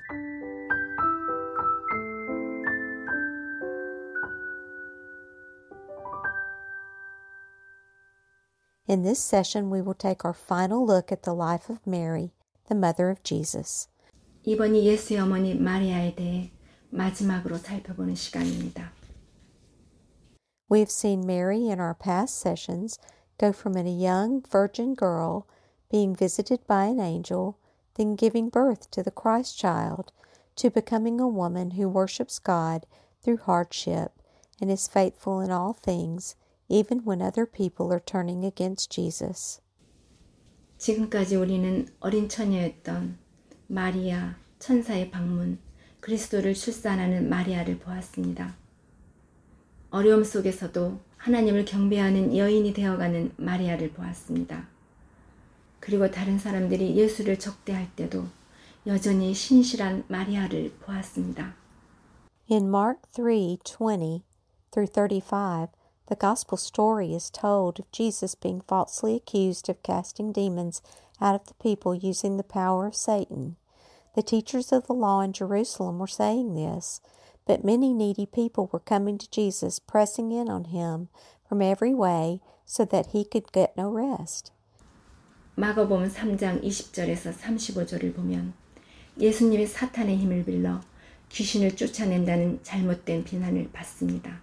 In this session, we will take our final look at the life of Mary, the mother of Jesus. 이번이 예수의 어머니 마리아에 대해 마지막으로 살펴보는 시간입니다. We have seen Mary in our past sessions go from a young virgin girl being visited by an angel, then giving birth to the Christ child, to becoming a woman who worships God through hardship and is faithful in all things, even when other people are turning against Jesus. 지금까지 우리는 어린 처녀였던 마리아, 천사의 방문, 그리스도를 출산하는 마리아를 보았습니다. 어려움 속에서도 하나님을 경배하는 여인이 되어가는 마리아를 보았습니다. 그리고 다른 사람들이 예수를 적대할 때도 여전히 신실한 마리아를 보았습니다. In Mark 3:20 through 35, the gospel story is told of Jesus being falsely accused of casting demons out of the people using the power of Satan. The teachers of the law in Jerusalem were saying this, but many needy people were coming to Jesus, pressing in on him from every way so that he could get no rest. 마가복음 3장 20절에서 35절을 보면 예수님이 사탄의 힘을 빌려 귀신을 쫓아낸다는 잘못된 비난을 받습니다.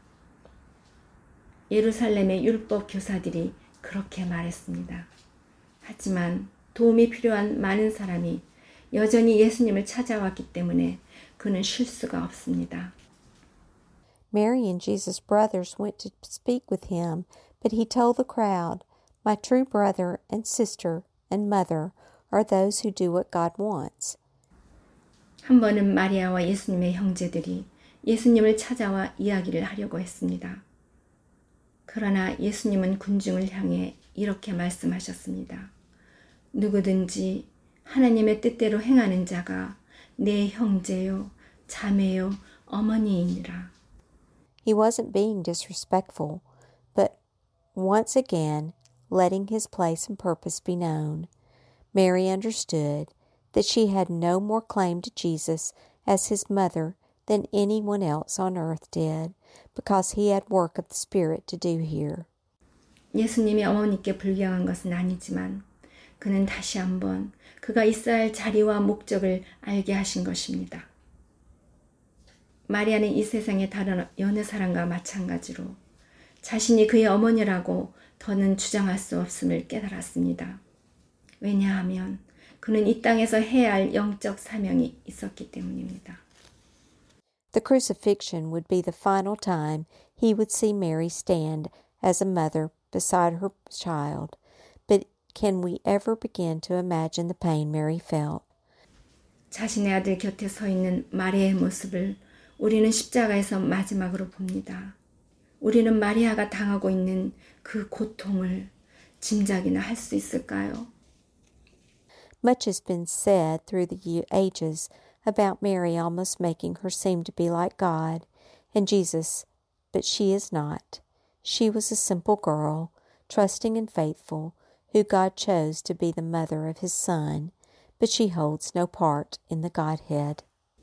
예루살렘의 율법 교사들이 그렇게 말했습니다. 하지만 도움이 필요한 많은 사람이 여전히 예수님을 찾아왔기 때문에 그는 쉴 수가 없습니다. Mary and Jesus' brothers went to speak with him, but he told the crowd, "My true brother and sister and mother are those who do what God wants." 한 번은 마리아와 예수님의 형제들이 예수님을 찾아와 이야기를 하려고 했습니다. 그러나 예수님은 군중을 향해 이렇게 말씀하셨습니다. 누구든지 하나님의 뜻대로 행하는 자가 내 형제요, 자매요, 어머니이니라. He wasn't being disrespectful, but once again letting his place and purpose be known. Mary understood that she had no more claim to Jesus as his mother than anyone else on earth did, because he had work of the Spirit to do here. 예수님이 어머니께 불경한 것은 아니지만 그는 다시 한번 그가 있어야 할 자리와 목적을 알게 하신 것입니다. 마리아는 이 세상의 다른 여느 사람과 마찬가지로 자신이 그의 어머니라고 더는 주장할 수 없음을 깨달았습니다. 왜냐하면 그는 이 땅에서 해야 할 영적 사명이 있었기 때문입니다. The crucifixion would be the final time he would see Mary stand as a mother beside her child. But can we ever begin to imagine the pain Mary felt? 자신의 아들 곁에 서 있는 마리아의 모습을 우리는 십자가에서 마지막으로 봅니다. 우리는 마리아가 당하고 있는 그 고통을 짐작이나 할 수 있을까요? Much has been said through the ages about Mary almost making her seem to be like God and Jesus, but she is not. She was a simple girl, trusting and faithful, who God chose to be the mother of his Son, but she holds no part in the Godhead.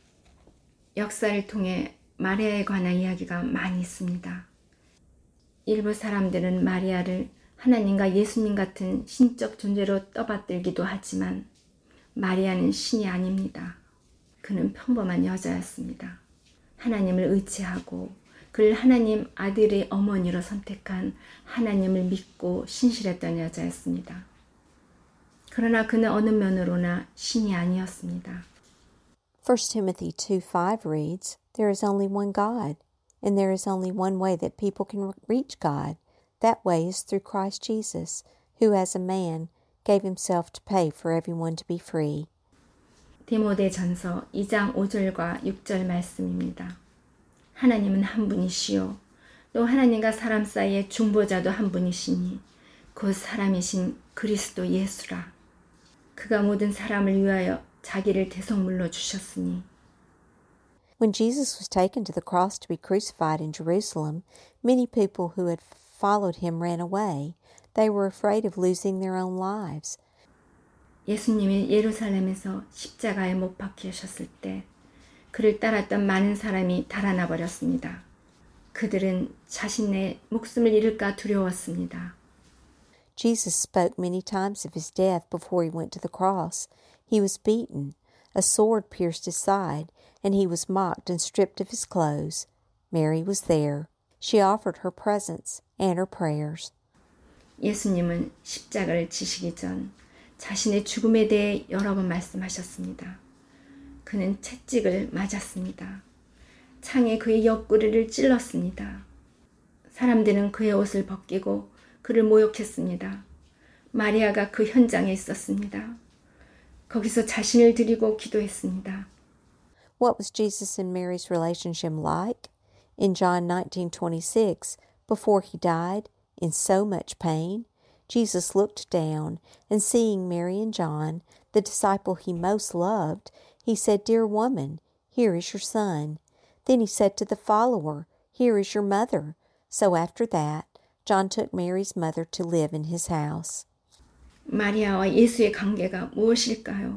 역사를 통해 마리아에 관한 이야기가 많이 있습니다. 일부 사람들은 마리아를 하나님과 예수님 같은 신적 존재로 떠받들기도 하지만 마리아는 신이 아닙니다. 그는 평범한 여자였습니다. 하나님을 의지하고 그를 하나님 아들의 어머니로 선택한 하나님을 믿고 신실했던 여자였습니다. 그러나 그는 어느 면으로나 신이 아니었습니다. 1 Timothy 2:5 reads, There is only one God, and there is only one way that people can reach God. That way is through Christ Jesus, who as a man gave himself to pay for everyone to be free. 디모데전서 2장 5절과 6절 말씀입니다. 하나님은 한 분이시요 또 하나님과 사람 사이의 중보자도 한 분이시니 곧 사람이신 그리스도 예수라. 그가 모든 사람을 위하여 자기를 대속물로 주셨으니. When Jesus was taken to the cross to be crucified in Jerusalem, many people who had followed him ran away. They were afraid of losing their own lives. 예수님이 예루살렘에서 십자가에 못 박히셨을 때 그를 따랐던 많은 사람이 달아나 버렸습니다. 그들은 자신의 목숨을 잃을까 두려웠습니다. Jesus spoke many times of his death before he went to the cross. He was beaten, a sword pierced his side, and he was mocked and stripped of his clothes. Mary was there. She offered her presence and her prayers. 예수님은 십자가를 지시기 전 자신의 죽음에 대해 여러 번 말씀하셨습니다. 그는 채찍을 맞았습니다. 창에 그의 옆구리를 찔렀습니다. 사람들은 그의 옷을 벗기고 그를 모욕했습니다. 마리아가 그 현장에 있었습니다. 거기서 자신을 드리고 기도했습니다. What was Jesus and Mary's relationship like? In John 19:26, before he died, in so much pain, Jesus looked down, and seeing Mary and John, the disciple he most loved, he said, Dear woman, here is your son. Then he said to the follower, Here is your mother. So after that, John took Mary's mother to live in his house. 마리아와 예수의 관계가 무엇일까요?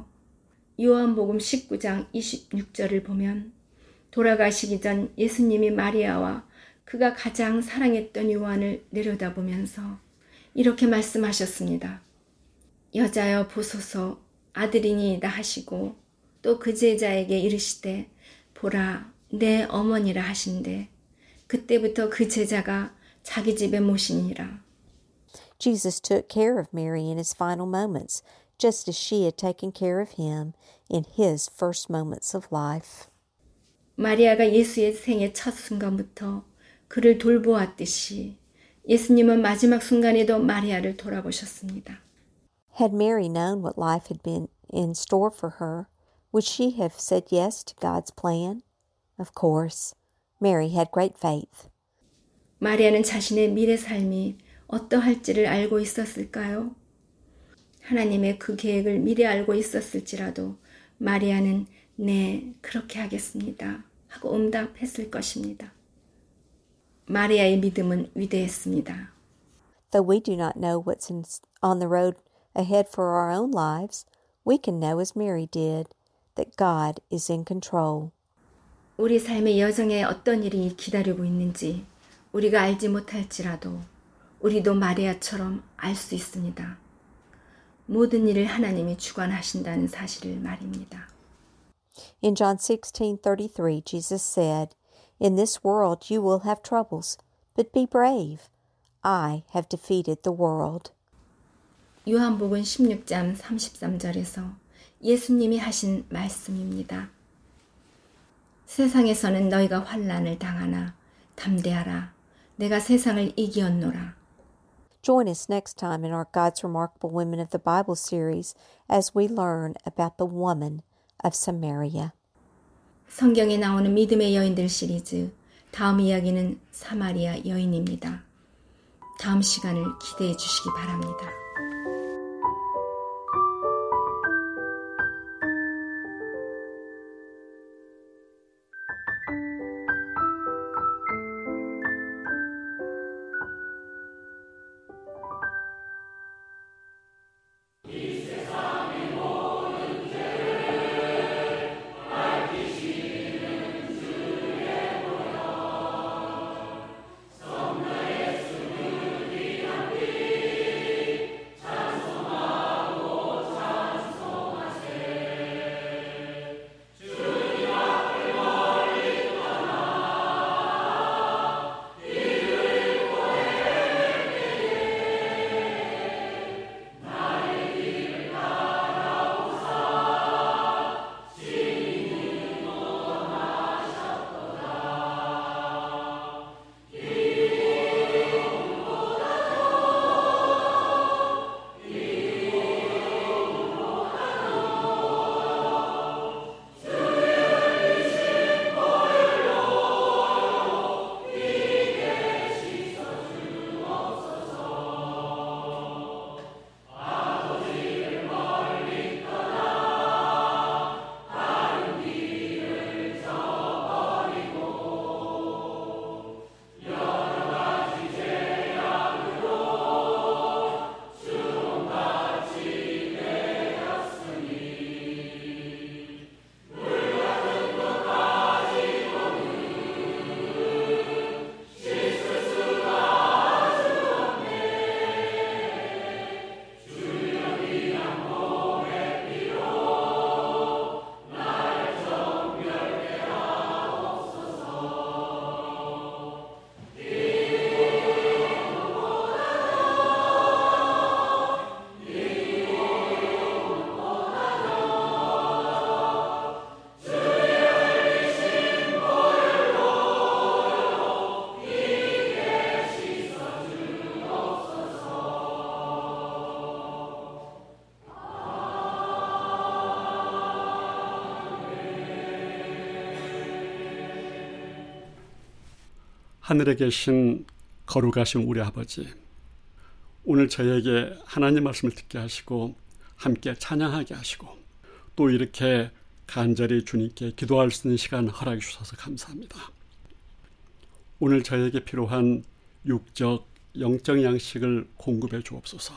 요한복음 19장 26절을 보면 돌아가시기 전 예수님이 마리아와 그가 가장 사랑했던 요한을 내려다보면서 이렇게 말씀하셨습니다. 여자여 보소서 아들이니이다 하시고 또 그 제자에게 이르시되 보라 내 어머니라 하신대 그때부터 그 제자가 자기 집에 모시니라. Jesus took care of Mary in his final moments, just as she had taken care of him in his first moments of life. 마리아가 예수의 생애 첫 순간부터 그를 돌보았듯이 예수님은 마지막 순간에도 마리아를 돌아보셨습니다. Had Mary known what life had been in store for her, would she have said yes to God's plan? Of course. Mary had great faith. 마리아는 자신의 미래 삶이 어떠할지를 알고 있었을까요? 하나님의 그 계획을 미리 알고 있었을지라도 마리아는 네, 그렇게 하겠습니다 하고 응답했을 것입니다. 마리아의 믿음은 위대했습니다. Though we do not know what's on the road ahead for our own lives, we can know as Mary did that God is in control. 우리 삶의 여정에 어떤 일이 기다리고 있는지 우리가 알지 못할지라도 우리도 마리아처럼 알 수 있습니다. 모든 일을 하나님이 주관하신다는 사실을 말입니다. In John 16:33, Jesus said, In this world you will have troubles, but be brave. I have defeated the world. 요한복음 16장 33절에서 예수님이 하신 말씀입니다. 세상에서는 너희가 환난을 당하나 담대하라. 내가 세상을 이기었노라. Join us next time in our God's Remarkable Women of the Bible series as we learn about the woman of Samaria. 성경에 나오는 믿음의 여인들 시리즈 다음 이야기는 사마리아 여인입니다. 다음 시간을 기대해 주시기 바랍니다. 하늘에 계신 거룩하신 우리 아버지, 오늘 저에게 하나님 말씀을 듣게 하시고 함께 찬양하게 하시고 또 이렇게 간절히 주님께 기도할 수 있는 시간 허락해 주셔서 감사합니다. 오늘 저에게 필요한 육적, 영적 양식을 공급해 주옵소서.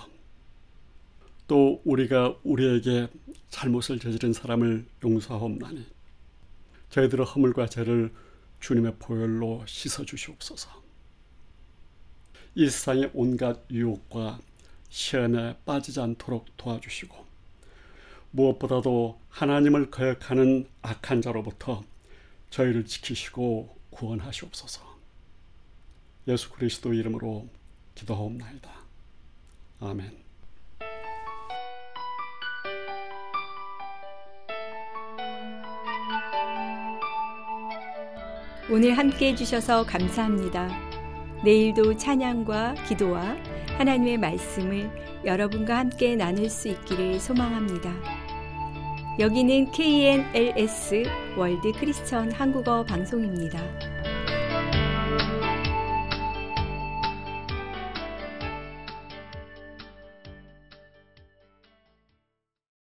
또 우리가 우리에게 잘못을 저지른 사람을 용서하옵나니 저희들의 허물과 죄를 주님의 보혈로 씻어 주시옵소서. 이 세상의 온갖 유혹과 시험에 빠지지 않도록 도와주시고 무엇보다도 하나님을 거역하는 악한 자로부터 저희를 지키시고 구원하시옵소서. 예수 그리스도 이름으로 기도하옵나이다. 아멘. 오늘 함께 해주셔서 감사합니다. 내일도 찬양과 기도와 하나님의 말씀을 여러분과 함께 나눌 수 있기를 소망합니다. 여기는 KNLS 월드 크리스천 한국어 방송입니다.